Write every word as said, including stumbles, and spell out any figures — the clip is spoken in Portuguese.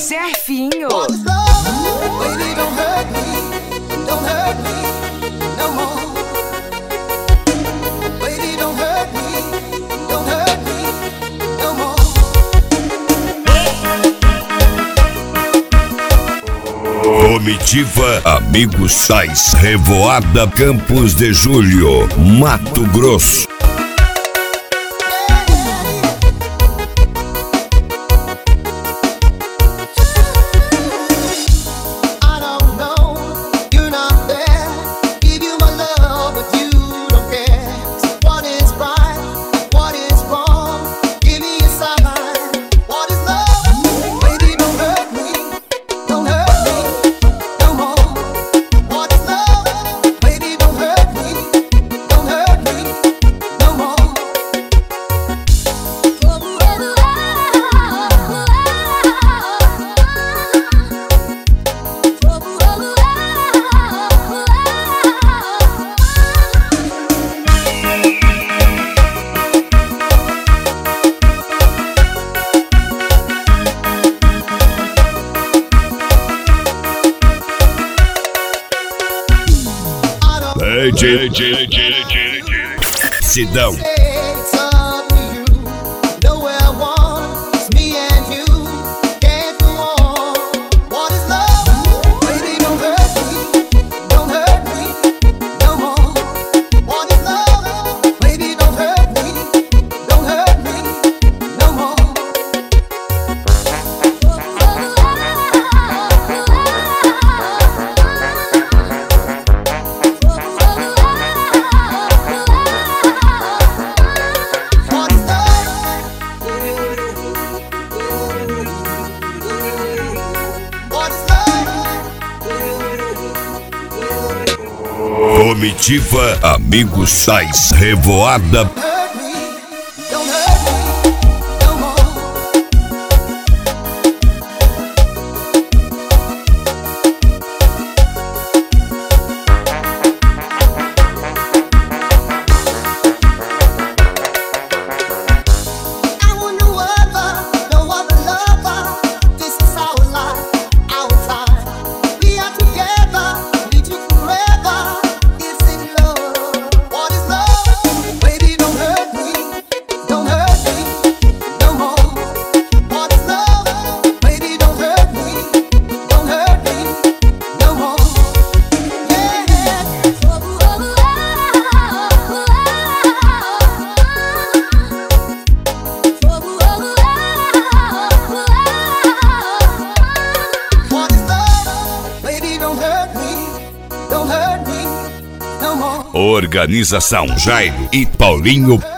Chefinho. Baby, don't hurt me, don't hurt me no more. Baby, don't hurt me, don't hurt me no more. Comitiva Amigos Sais, Revoada Campos de Julho, Mato Grosso. Sidão. Comitiva Amigos Sais, Revoada. Organização Jairo e Paulinho.